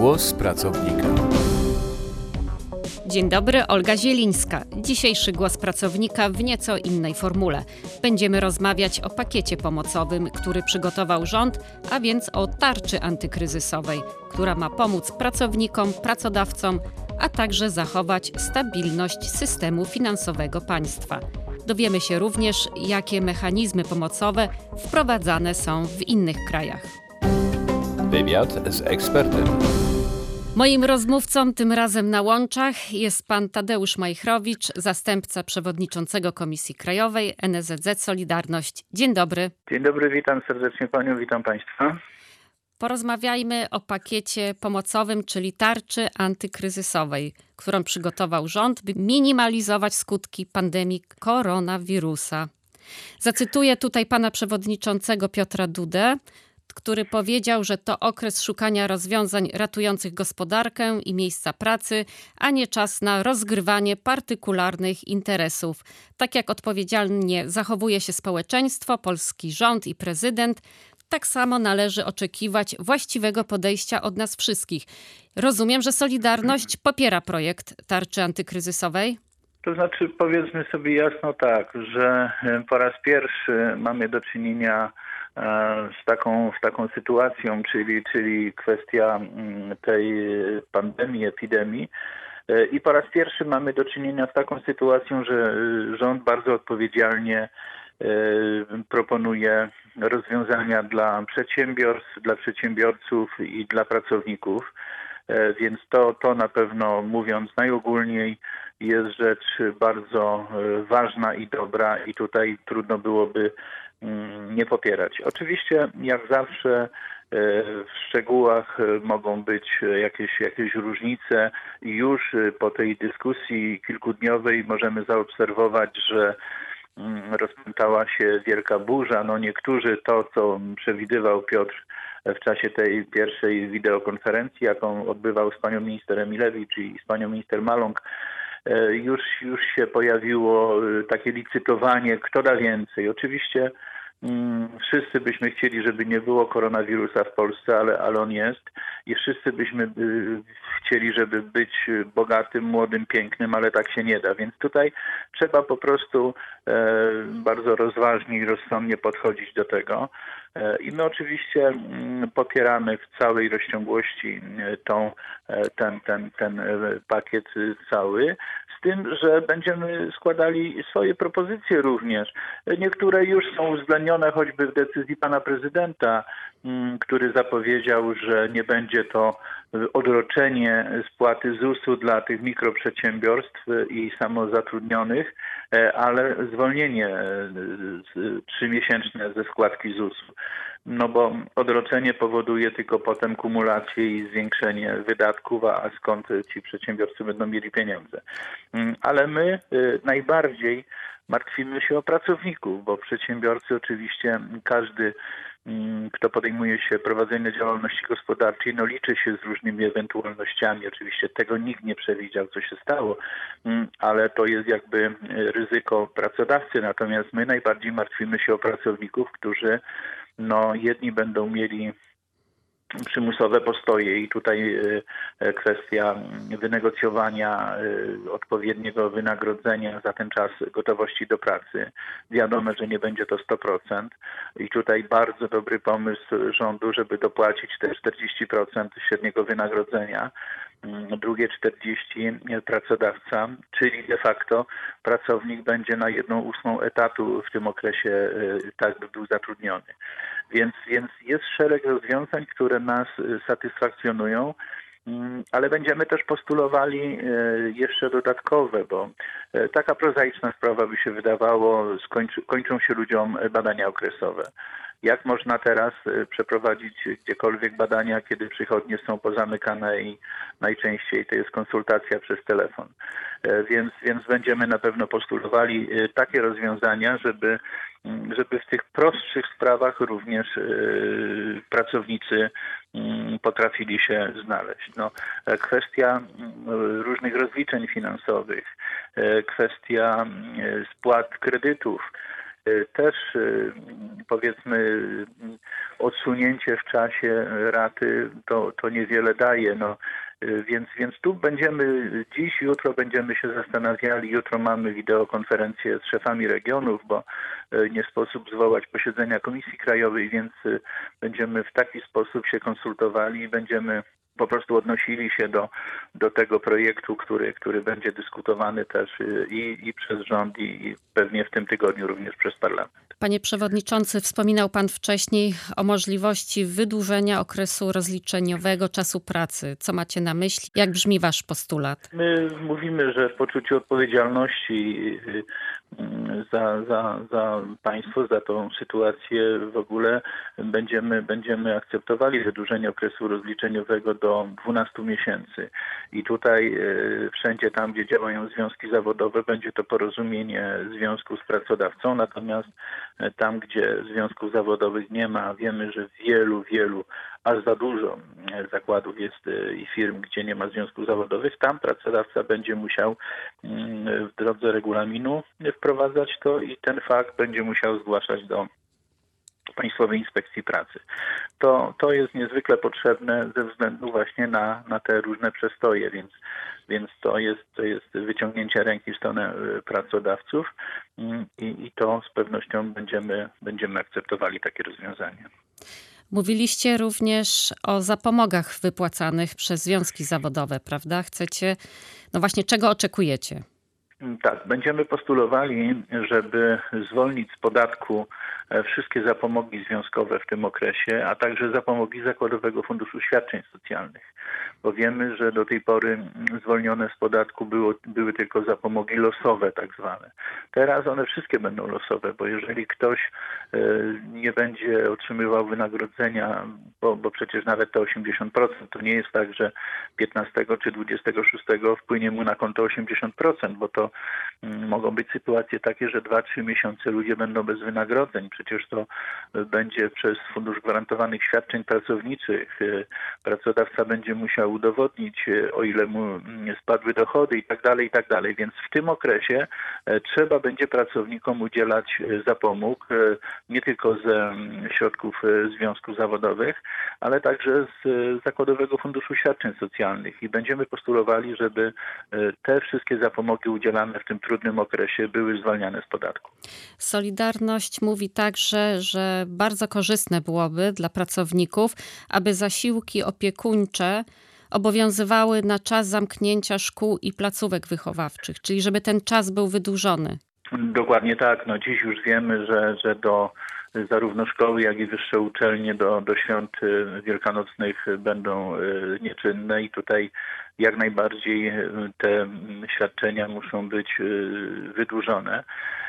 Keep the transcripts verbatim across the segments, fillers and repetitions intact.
Głos pracownika. Dzień dobry, Olga Zielińska. Dzisiejszy Głos Pracownika w nieco innej formule. Będziemy rozmawiać o pakiecie pomocowym, który przygotował rząd, a więc o tarczy antykryzysowej, która ma pomóc pracownikom, pracodawcom, a także zachować stabilność systemu finansowego państwa. Dowiemy się również, jakie mechanizmy pomocowe wprowadzane są w innych krajach. Wywiad z ekspertem. Moim rozmówcą tym razem na łączach jest pan Tadeusz Majchrowicz, zastępca przewodniczącego Komisji Krajowej N S Z Z Solidarność. Dzień dobry. Dzień dobry, witam serdecznie panią, witam państwa. Porozmawiajmy o pakiecie pomocowym, czyli tarczy antykryzysowej, którą przygotował rząd, by minimalizować skutki pandemii koronawirusa. Zacytuję tutaj pana przewodniczącego Piotra Dudę, który powiedział, że to okres szukania rozwiązań ratujących gospodarkę i miejsca pracy, a nie czas na rozgrywanie partykularnych interesów. Tak jak odpowiedzialnie zachowuje się społeczeństwo, polski rząd i prezydent, tak samo należy oczekiwać właściwego podejścia od nas wszystkich. Rozumiem, że Solidarność popiera projekt tarczy antykryzysowej? To znaczy, powiedzmy sobie jasno tak, że po raz pierwszy mamy do czynienia z taką, z taką sytuacją, czyli, czyli kwestia tej pandemii, epidemii. I po raz pierwszy mamy do czynienia z taką sytuacją, że rząd bardzo odpowiedzialnie proponuje rozwiązania dla przedsiębiorstw, dla przedsiębiorców i dla pracowników. Więc to, to na pewno, mówiąc najogólniej, jest rzecz bardzo ważna i dobra i tutaj trudno byłoby nie popierać. Oczywiście, jak zawsze, w szczegółach mogą być jakieś, jakieś różnice i już po tej dyskusji kilkudniowej możemy zaobserwować, że rozpętała się wielka burza. No niektórzy to, co przewidywał Piotr w czasie tej pierwszej wideokonferencji, jaką odbywał z panią minister Emilewicz i z panią minister Maląg, już, już się pojawiło takie licytowanie, kto da więcej. Oczywiście hmm, wszyscy byśmy chcieli, żeby nie było koronawirusa w Polsce, ale, ale on jest i wszyscy byśmy y, chcieli, żeby być bogatym, młodym, pięknym, ale tak się nie da. Więc tutaj trzeba po prostu e, bardzo rozważnie i rozsądnie podchodzić do tego. I my oczywiście popieramy w całej rozciągłości tą, ten, ten, ten pakiet cały, z tym, że będziemy składali swoje propozycje również. Niektóre już są uwzględnione choćby w decyzji pana prezydenta, który zapowiedział, że nie będzie to odroczenie spłaty zusu dla tych mikroprzedsiębiorstw i samozatrudnionych, ale zwolnienie trzymiesięczne ze składki zusu. No bo odroczenie powoduje tylko potem kumulację i zwiększenie wydatków, a skąd ci przedsiębiorcy będą mieli pieniądze. Ale my najbardziej martwimy się o pracowników, bo przedsiębiorcy oczywiście, każdy, kto podejmuje się prowadzenia działalności gospodarczej, no liczy się z różnymi ewentualnościami. Oczywiście tego nikt nie przewidział, co się stało, ale to jest jakby ryzyko pracodawcy. Natomiast my najbardziej martwimy się o pracowników, którzy no jedni będą mieli przymusowe postoje i tutaj kwestia wynegocjowania odpowiedniego wynagrodzenia za ten czas gotowości do pracy. Wiadomo, że nie będzie to sto procent i tutaj bardzo dobry pomysł rządu, żeby dopłacić te czterdzieści procent średniego wynagrodzenia, drugie czterdzieści procent pracodawca, czyli de facto pracownik będzie na jedną ósmą etatu w tym okresie tak by był zatrudniony. Więc, więc jest szereg rozwiązań, które nas satysfakcjonują, ale będziemy też postulowali jeszcze dodatkowe, bo taka prozaiczna sprawa by się wydawało, skończy, kończą się ludziom badania okresowe. Jak można teraz przeprowadzić gdziekolwiek badania, kiedy przychodnie są pozamykane i najczęściej to jest konsultacja przez telefon. Więc, więc będziemy na pewno postulowali takie rozwiązania, żeby, żeby w tych prostszych sprawach również pracownicy potrafili się znaleźć. No, kwestia różnych rozliczeń finansowych, kwestia spłat kredytów, też powiedzmy odsunięcie w czasie raty to, to niewiele daje. No, więc, więc tu będziemy dziś, jutro będziemy się zastanawiali. Jutro mamy wideokonferencję z szefami regionów, bo nie sposób zwołać posiedzenia Komisji Krajowej, więc będziemy w taki sposób się konsultowali i będziemy po prostu odnosili się do, do tego projektu, który, który będzie dyskutowany też i, i przez rząd, i, i pewnie w tym tygodniu również przez parlament. Panie przewodniczący, wspominał pan wcześniej o możliwości wydłużenia okresu rozliczeniowego czasu pracy. Co macie na myśli? Jak brzmi wasz postulat? My mówimy, że w poczuciu odpowiedzialności za, za, za państwo, za tą sytuację w ogóle będziemy, będziemy akceptowali wydłużenie okresu rozliczeniowego do dwunastu miesięcy. I tutaj wszędzie tam, gdzie działają związki zawodowe, będzie to porozumienie związku z pracodawcą, natomiast tam, gdzie związków zawodowych nie ma, wiemy, że wielu, wielu, aż za dużo zakładów jest i firm, gdzie nie ma związków zawodowych, tam pracodawca będzie musiał w drodze regulaminu wprowadzać to i ten fakt będzie musiał zgłaszać do Państwowej Inspekcji Pracy. To, to jest niezwykle potrzebne ze względu właśnie na, na te różne przestoje, więc, więc to jest, to jest wyciągnięcie ręki w stronę pracodawców i, i to z pewnością będziemy, będziemy akceptowali takie rozwiązanie. Mówiliście również o zapomogach wypłacanych przez związki zawodowe, prawda? Chcecie, no właśnie, czego oczekujecie? Tak, będziemy postulowali, żeby zwolnić z podatku wszystkie zapomogi związkowe w tym okresie, a także zapomogi Zakładowego Funduszu Świadczeń Socjalnych. Bo wiemy, że do tej pory zwolnione z podatku było, były tylko zapomogi losowe tak zwane. Teraz one wszystkie będą losowe, bo jeżeli ktoś nie będzie otrzymywał wynagrodzenia, bo, bo przecież nawet te osiemdziesiąt procent to nie jest tak, że piętnastego czy dwudziestego szóstego wpłynie mu na konto osiemdziesiąt procent, bo to mogą być sytuacje takie, że dwa trzy miesiące ludzie będą bez wynagrodzeń. Przecież to będzie przez Fundusz Gwarantowanych Świadczeń Pracowniczych. Pracodawca będzie musiał udowodnić, o ile mu spadły dochody i tak dalej, i tak dalej. Więc w tym okresie trzeba będzie pracownikom udzielać zapomóg nie tylko ze środków związków zawodowych, ale także z Zakładowego Funduszu Świadczeń Socjalnych. I będziemy postulowali, żeby te wszystkie zapomogi udzielane w tym trudnym okresie były zwalniane z podatku. Solidarność mówi także, że bardzo korzystne byłoby dla pracowników, aby zasiłki opiekuńcze obowiązywały na czas zamknięcia szkół i placówek wychowawczych, czyli żeby ten czas był wydłużony. Dokładnie tak. No dziś już wiemy, że, że do zarówno szkoły, jak i wyższe uczelnie do, do świąt wielkanocnych będą nieczynne i tutaj jak najbardziej te świadczenia muszą być wydłużone.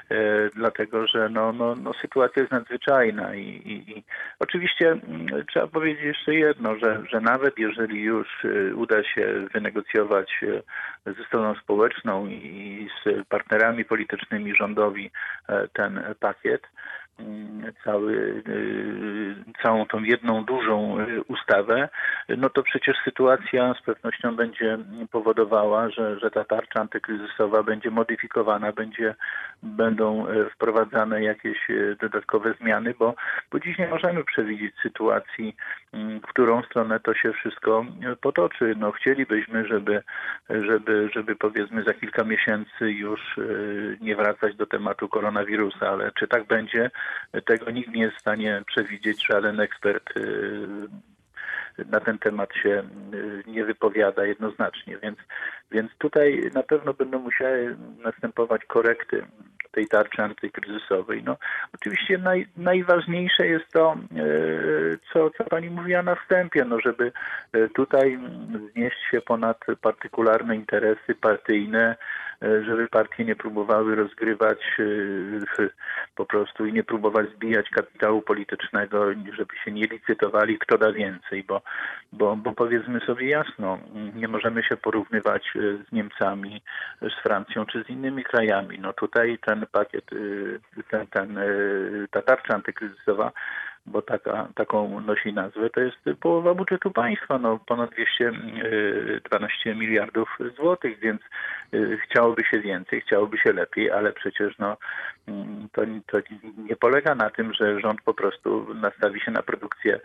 Dlatego, że no, no, no sytuacja jest nadzwyczajna i, i, i oczywiście trzeba powiedzieć jeszcze jedno, że, że nawet jeżeli już uda się wynegocjować ze stroną społeczną i z partnerami politycznymi rządowi ten pakiet, cały, całą tą jedną dużą ustawę, no to przecież sytuacja z pewnością będzie powodowała, że, że ta tarcza antykryzysowa będzie modyfikowana, będzie, będą wprowadzane jakieś dodatkowe zmiany, bo, bo dziś nie możemy przewidzieć sytuacji, w którą stronę to się wszystko potoczy. No chcielibyśmy, żeby, żeby, żeby powiedzmy za kilka miesięcy już nie wracać do tematu koronawirusa, ale czy tak będzie, tego nikt nie jest w stanie przewidzieć, żaden ekspert na ten temat się nie wypowiada jednoznacznie, więc, więc tutaj na pewno będą musiały następować korekty tej tarczy antykryzysowej. No, oczywiście naj, najważniejsze jest to, co, co pani mówiła na wstępie, no, żeby tutaj wznieść się ponad partykularne interesy partyjne, żeby partie nie próbowały rozgrywać po prostu i nie próbować zbijać kapitału politycznego, żeby się nie licytowali, kto da więcej, bo, bo, bo powiedzmy sobie jasno, nie możemy się porównywać z Niemcami, z Francją czy z innymi krajami. No tutaj ten pakiet, ten, ten, ta tarcza antykryzysowa bo taka, taką nosi nazwę, to jest połowa budżetu państwa, no ponad dwieście dwanaście miliardów złotych, więc chciałoby się więcej, chciałoby się lepiej, ale przecież no, to, to nie polega na tym, że rząd po prostu nastawi się na produkcję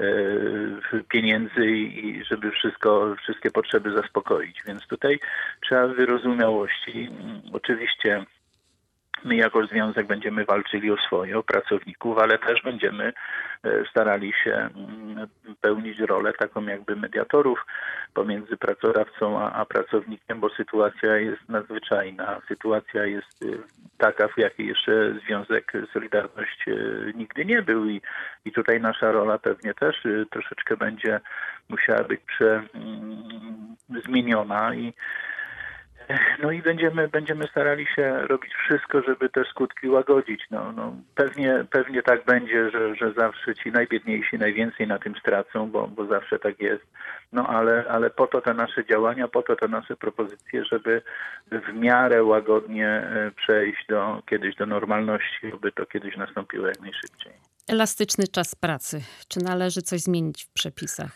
pieniędzy i żeby wszystko, wszystkie potrzeby zaspokoić. Więc tutaj trzeba wyrozumiałości. Oczywiście my jako związek będziemy walczyli o swoje, o pracowników, ale też będziemy starali się pełnić rolę taką jakby mediatorów pomiędzy pracodawcą a, a pracownikiem, bo sytuacja jest nadzwyczajna. Sytuacja jest taka, w jakiej jeszcze Związek Solidarność nigdy nie był i, i tutaj nasza rola pewnie też troszeczkę będzie musiała być prze, zmieniona i No i będziemy, będziemy starali się robić wszystko, żeby te skutki łagodzić. No, no, pewnie, pewnie tak będzie, że, że zawsze ci najbiedniejsi najwięcej na tym stracą, bo, bo zawsze tak jest. No ale, ale po to te nasze działania, po to te nasze propozycje, żeby w miarę łagodnie przejść do, kiedyś do normalności, aby to kiedyś nastąpiło jak najszybciej. Elastyczny czas pracy. Czy należy coś zmienić w przepisach?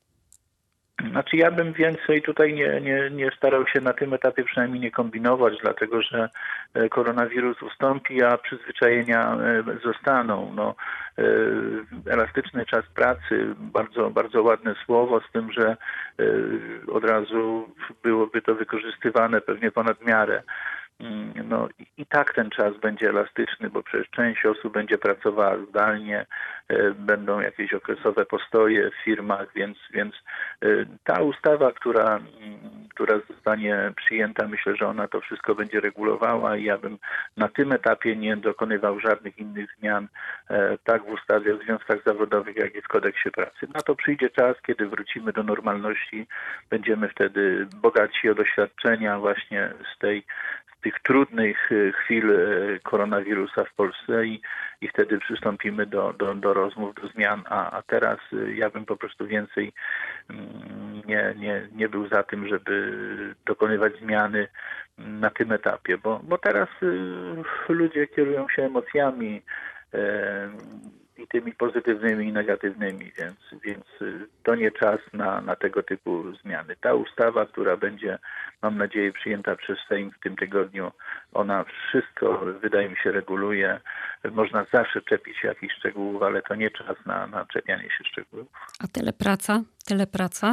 Znaczy ja bym więcej tutaj nie, nie, nie starał się na tym etapie przynajmniej nie kombinować, dlatego że koronawirus ustąpi, a przyzwyczajenia zostaną. No, elastyczny czas pracy, bardzo, bardzo ładne słowo, z tym, że od razu byłoby to wykorzystywane pewnie ponad miarę. No i tak ten czas będzie elastyczny, bo przecież część osób będzie pracowała zdalnie, będą jakieś okresowe postoje w firmach, więc, więc ta ustawa, która, która zostanie przyjęta, myślę, że ona to wszystko będzie regulowała i ja bym na tym etapie nie dokonywał żadnych innych zmian, tak w ustawie o związkach zawodowych, jak i w kodeksie pracy. Na to przyjdzie czas, kiedy wrócimy do normalności, będziemy wtedy bogaci o doświadczenia właśnie z tej tych trudnych chwil koronawirusa w Polsce i, i wtedy przystąpimy do, do, do rozmów, do zmian, a, a teraz ja bym po prostu więcej nie, nie, nie był za tym, żeby dokonywać zmiany na tym etapie, bo, bo teraz ludzie kierują się emocjami i tymi pozytywnymi i negatywnymi, więc, więc to nie czas na, na tego typu zmiany. Ta ustawa, która będzie, mam nadzieję, przyjęta przez Sejm w tym tygodniu, ona wszystko, wydaje mi się, reguluje. Można zawsze czepić się jakichś szczegółów, ale to nie czas na, na czepianie się szczegółów. A telepraca? Telepraca?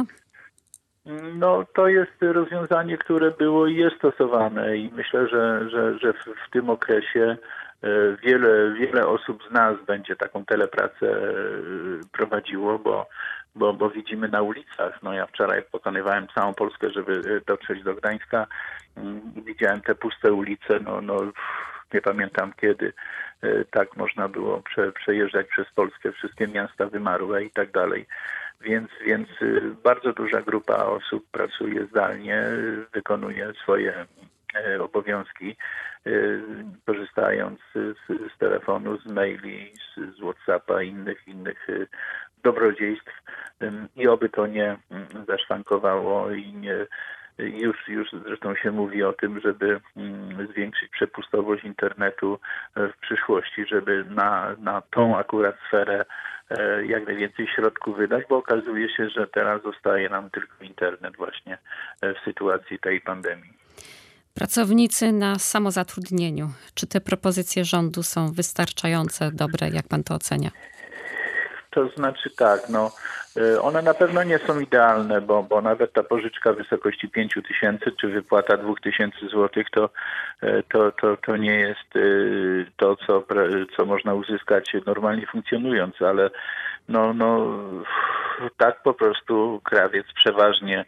No to jest rozwiązanie, które było i jest stosowane i myślę, że, że, że w, w tym okresie Wiele, wiele osób z nas będzie taką telepracę prowadziło, bo, bo, bo widzimy na ulicach. No ja wczoraj pokonywałem całą Polskę, żeby dotrzeć do Gdańska i widziałem te puste ulice. No, no, nie pamiętam kiedy tak można było prze, przejeżdżać przez Polskę, wszystkie miasta wymarłe i tak dalej. Więc, więc bardzo duża grupa osób pracuje zdalnie, wykonuje swoje obowiązki, korzystając z, z telefonu, z maili, z, z WhatsAppa i innych, innych dobrodziejstw i oby to nie zaszwankowało i nie, już, już zresztą się mówi o tym, żeby zwiększyć przepustowość internetu w przyszłości, żeby na, na tą akurat sferę jak najwięcej środków wydać, bo okazuje się, że teraz zostaje nam tylko internet właśnie w sytuacji tej pandemii. Pracownicy na samozatrudnieniu. Czy te propozycje rządu są wystarczające, dobre? Jak pan to ocenia? To znaczy tak, no one na pewno nie są idealne, bo, bo nawet ta pożyczka w wysokości pięć tysięcy czy wypłata dwa tysiące złotych to, to, to, to nie jest to, co, co można uzyskać normalnie funkcjonując, ale no, no tak po prostu krawiec przeważnie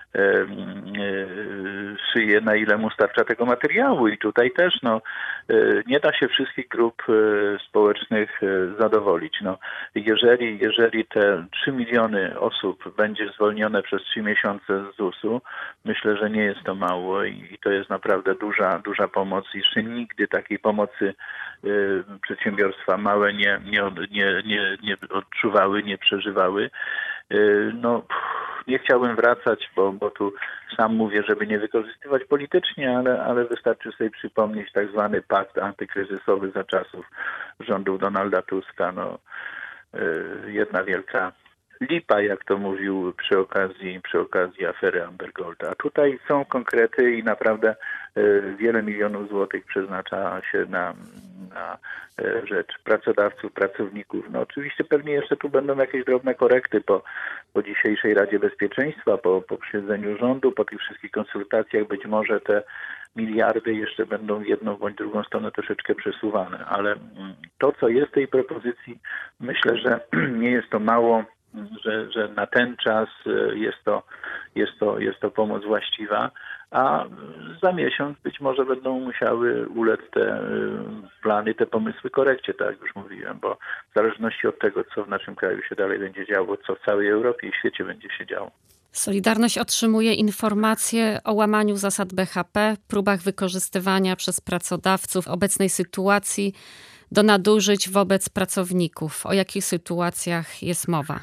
szyje, na ile mu starcza tego materiału i tutaj też no, nie da się wszystkich grup społecznych zadowolić. No, jeżeli, jeżeli te trzy miliony osób będzie zwolnione przez trzy miesiące z zusu, myślę, że nie jest to mało i to jest naprawdę duża, duża pomoc. Jeszcze nigdy takiej pomocy przedsiębiorstwa małe nie, nie, nie, nie, nie odczuwały, nie przeżywały. No, nie chciałbym wracać, bo, bo tu sam mówię, żeby nie wykorzystywać politycznie, ale, ale wystarczy sobie przypomnieć tak zwany pakt antykryzysowy za czasów rządów Donalda Tuska. No, jedna wielka lipa, jak to mówił przy okazji, przy okazji afery Amber Gold. A tutaj są konkrety i naprawdę wiele milionów złotych przeznacza się na, na rzecz pracodawców, pracowników. No oczywiście pewnie jeszcze tu będą jakieś drobne korekty po, po dzisiejszej Radzie Bezpieczeństwa, po, po posiedzeniu rządu, po tych wszystkich konsultacjach. Być może te miliardy jeszcze będą w jedną bądź drugą stronę troszeczkę przesuwane, ale to, co jest w tej propozycji, myślę, że nie jest to mało, że, że na ten czas jest to, jest to, jest to pomoc właściwa, a za miesiąc być może będą musiały ulec te plany, te pomysły korekcie, tak jak już mówiłem, bo w zależności od tego, co w naszym kraju się dalej będzie działo, co w całej Europie i świecie będzie się działo. Solidarność otrzymuje informacje o łamaniu zasad B H P, próbach wykorzystywania przez pracodawców obecnej sytuacji do nadużyć wobec pracowników. O jakich sytuacjach jest mowa?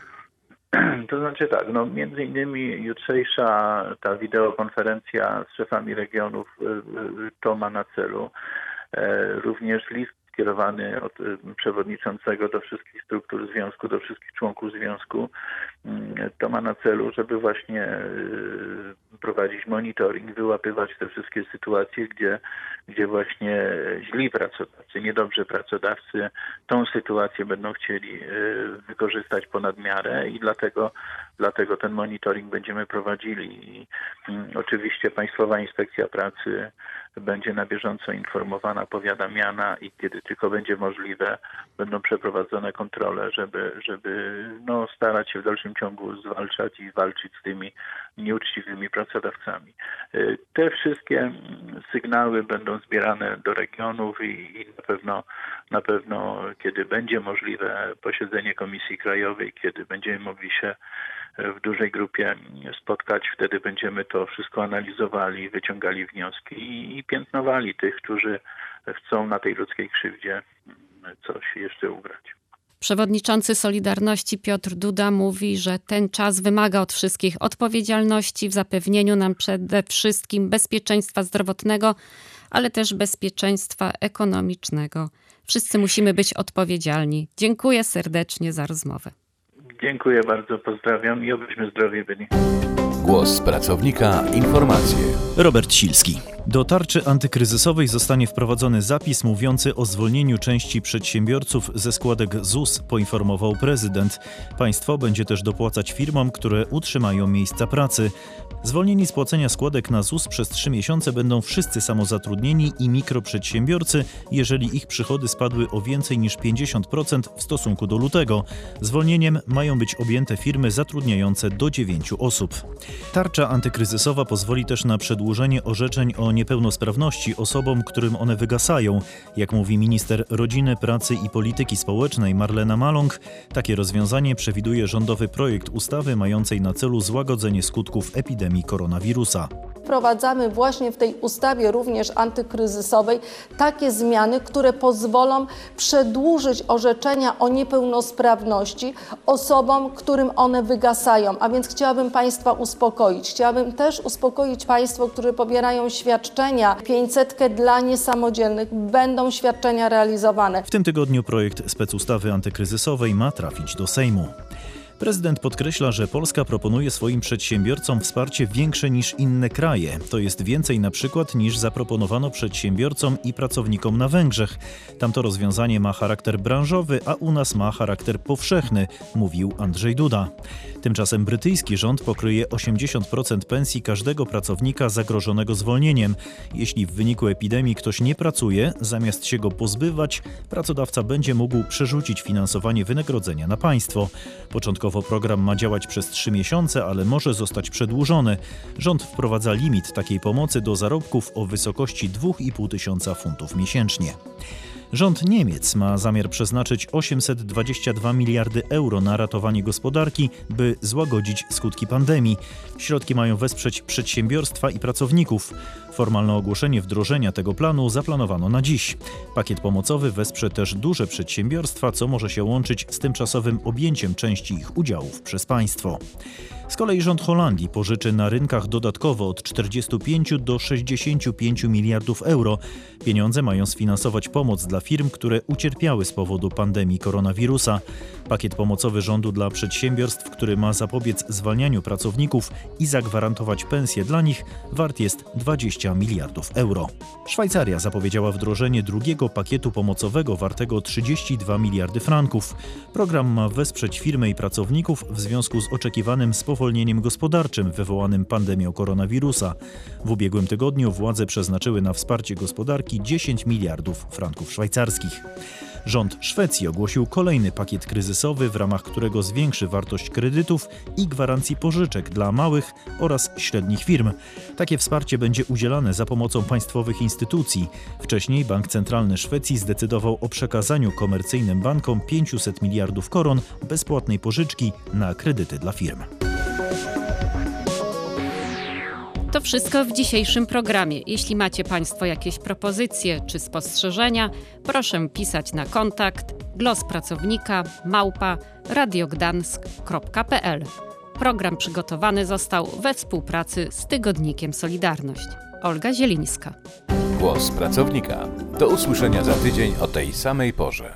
To znaczy tak, no między innymi jutrzejsza ta wideokonferencja z szefami regionów to ma na celu. Również list skierowany od przewodniczącego do wszystkich struktur związku, do wszystkich członków związku. To ma na celu, żeby właśnie prowadzić monitoring, wyłapywać te wszystkie sytuacje, gdzie, gdzie właśnie źli pracodawcy, niedobrzy pracodawcy tą sytuację będą chcieli wykorzystać ponad miarę i dlatego, dlatego ten monitoring będziemy prowadzili. I oczywiście Państwowa Inspekcja Pracy będzie na bieżąco informowana, powiadamiana i kiedy tylko będzie możliwe, będą przeprowadzone kontrole, żeby, żeby no, starać się w dalszym ciągu zwalczać i walczyć z tymi nieuczciwymi pracodawcami. Te wszystkie sygnały będą zbierane do regionów i, i na pewno, na pewno, kiedy będzie możliwe posiedzenie Komisji Krajowej, kiedy będziemy mogli się w dużej grupie spotkać, wtedy będziemy to wszystko analizowali, wyciągali wnioski i, i piętnowali tych, którzy chcą na tej ludzkiej krzywdzie coś jeszcze ugrać. Przewodniczący Solidarności Piotr Duda mówi, że ten czas wymaga od wszystkich odpowiedzialności w zapewnieniu nam przede wszystkim bezpieczeństwa zdrowotnego, ale też bezpieczeństwa ekonomicznego. Wszyscy musimy być odpowiedzialni. Dziękuję serdecznie za rozmowę. Dziękuję bardzo, pozdrawiam i obyśmy zdrowi byli. Głos pracownika, informacje. Robert Silski. Do tarczy antykryzysowej zostanie wprowadzony zapis mówiący o zwolnieniu części przedsiębiorców ze składek Z U S, poinformował prezydent. Państwo będzie też dopłacać firmom, które utrzymają miejsca pracy. Zwolnieni z płacenia składek na Z U S przez trzy miesiące będą wszyscy samozatrudnieni i mikroprzedsiębiorcy, jeżeli ich przychody spadły o więcej niż pięćdziesiąt procent w stosunku do lutego. Zwolnieniem mają być objęte firmy zatrudniające do dziewięciu osób. Tarcza antykryzysowa pozwoli też na przedłużenie orzeczeń o niepełnosprawności osobom, którym one wygasają. Jak mówi minister Rodziny, Pracy i Polityki Społecznej Marlena Maląg, takie rozwiązanie przewiduje rządowy projekt ustawy mającej na celu złagodzenie skutków epidemii koronawirusa. Wprowadzamy właśnie w tej ustawie również antykryzysowej takie zmiany, które pozwolą przedłużyć orzeczenia o niepełnosprawności osobom, którym one wygasają. A więc chciałabym Państwa uspokoić. Chciałabym też uspokoić Państwo, którzy pobierają świadczenia pięćsetkę dla niesamodzielnych. Będą świadczenia realizowane. W tym tygodniu projekt specustawy antykryzysowej ma trafić do Sejmu. Prezydent podkreśla, że Polska proponuje swoim przedsiębiorcom wsparcie większe niż inne kraje. To jest więcej na przykład niż zaproponowano przedsiębiorcom i pracownikom na Węgrzech. Tamto rozwiązanie ma charakter branżowy, a u nas ma charakter powszechny, mówił Andrzej Duda. Tymczasem brytyjski rząd pokryje osiemdziesiąt procent pensji każdego pracownika zagrożonego zwolnieniem. Jeśli w wyniku epidemii ktoś nie pracuje, zamiast się go pozbywać, pracodawca będzie mógł przerzucić finansowanie wynagrodzenia na państwo. Początkowo program ma działać przez trzy miesiące, ale może zostać przedłużony. Rząd wprowadza limit takiej pomocy do zarobków o wysokości dwa i pół tysiąca funtów miesięcznie. Rząd Niemiec ma zamiar przeznaczyć osiemset dwadzieścia dwa miliardy euro na ratowanie gospodarki, by złagodzić skutki pandemii. Środki mają wesprzeć przedsiębiorstwa i pracowników. Formalne ogłoszenie wdrożenia tego planu zaplanowano na dziś. Pakiet pomocowy wesprze też duże przedsiębiorstwa, co może się łączyć z tymczasowym objęciem części ich udziałów przez państwo. Z kolei rząd Holandii pożyczy na rynkach dodatkowo od czterdziestu pięciu do sześćdziesięciu pięciu miliardów euro. Pieniądze mają sfinansować pomoc dla firm, które ucierpiały z powodu pandemii koronawirusa. Pakiet pomocowy rządu dla przedsiębiorstw, który ma zapobiec zwalnianiu pracowników i zagwarantować pensje dla nich, wart jest dwadzieścia miliardów euro. Szwajcaria zapowiedziała wdrożenie drugiego pakietu pomocowego wartego trzydzieści dwa miliardy franków. Program ma wesprzeć firmy i pracowników w związku z oczekiwanym spowolnieniem gospodarczym wywołanym pandemią koronawirusa. W ubiegłym tygodniu władze przeznaczyły na wsparcie gospodarki dziesięć miliardów franków szwajcarskich. Rząd Szwecji ogłosił kolejny pakiet kryzysowy, w ramach którego zwiększy wartość kredytów i gwarancji pożyczek dla małych oraz średnich firm. Takie wsparcie będzie udzielane za pomocą państwowych instytucji. Wcześniej Bank Centralny Szwecji zdecydował o przekazaniu komercyjnym bankom pięćset miliardów koron bezpłatnej pożyczki na kredyty dla firm. To wszystko w dzisiejszym programie. Jeśli macie Państwo jakieś propozycje czy spostrzeżenia, proszę pisać na kontakt głospracownika małpa radiogdansk kropka p l. Program przygotowany został we współpracy z tygodnikiem Solidarność. Olga Zielińska. Głos pracownika. Do usłyszenia za tydzień o tej samej porze.